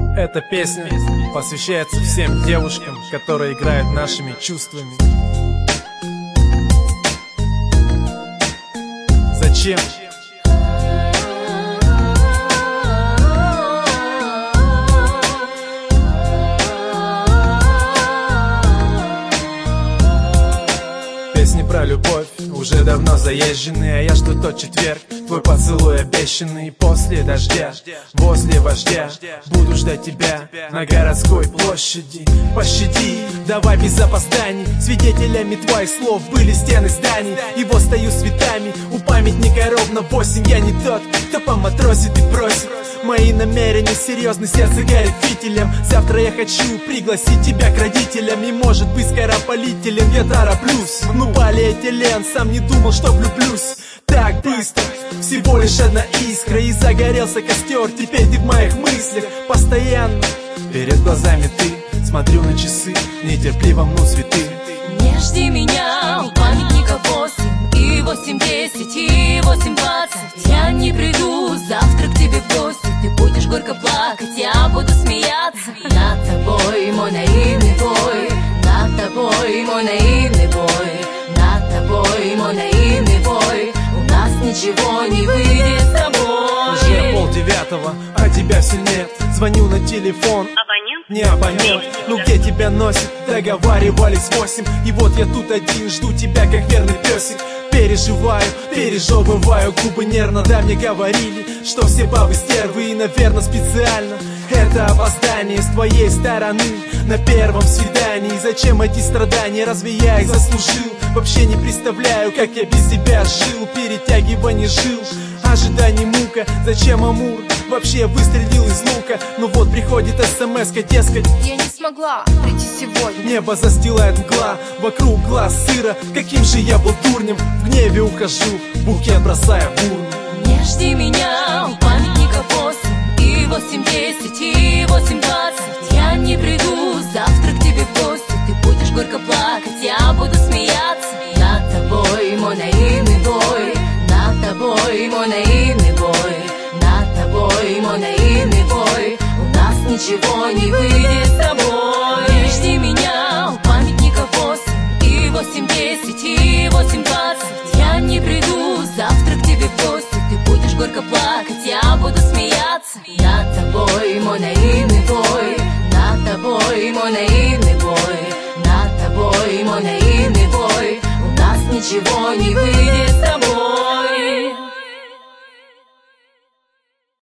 Эта песня посвящается всем девушкам, которые играют нашими чувствами. Зачем? Песни про любовь уже давно заезжены, а я жду тот четверг, твой поцелуй обещанный. После дождя, возле вождя, буду ждать тебя на городской площади. Пощади, давай без опозданий, свидетелями твоих слов были стены зданий. Его стою цветами, у памятника ровно 8. Я не тот, кто поматросит и просит. Мои намерения серьезны, сердце горит фитилем. Завтра я хочу пригласить тебя к родителям, и может быть скоропалителен я тороплюсь. Ну полиэтилен, сам не думал, что влюблюсь так быстро. Всего лишь одна искра, и загорелся костер. Теперь ты в моих мыслях постоянно. Перед глазами ты, смотрю на часы, нетерпеливо мну цветы. Не жди меня, у памятника 8 и 8:10 и 8:20. Я не приду завтра к тебе в гости. Ты будешь горько плакать, я буду смеяться. Над тобой мой наивный бой, над тобой мой наивный бой, над тобой мой наивный бой. У нас ничего не выйдет с тобой. Уже 8:30, а тебя все нет. Звоню на телефон, Абонент? не абонент. Ну где тебя носит? Договаривались 8. И вот я тут один, жду тебя как верный песик. Переживаю, пережевываю, губы нервно. Да, мне говорили, что все бабы стервы, и, наверное, специально. Это опоздание с твоей стороны на первом свидании. Зачем эти страдания, разве я их заслужил? Вообще не представляю, как я без тебя жил. Перетягивание жил, ожидание мука. Зачем амур? Вообще выстрелил из лука. Ну вот приходит смс-ка, дескать, Я не смогла прийти сегодня. небо застилает мгла, вокруг глаз сыро. Каким же я был дурнем, в гневе ухожу, букет бросая в урну. Не жди меня, у памятника 8 и 8:10 и 8:20. Я не приду завтра к тебе в гости. Ты будешь горько плакать, я буду смеяться. Над тобой мой наивный бой, над тобой мой наивный бой, над тобой мой наивный бой. У нас ничего не выйдет с тобой. Не жди меня, у памятника 8 и 8:10 и 8:20. Я не приду завтра к тебе в гости. Ты будешь горько плакать, я буду смеяться. Над тобой мой наивный бой, над тобой мой наивный бой, над тобой мой наивный бой. У нас ничего не выйдет с тобой.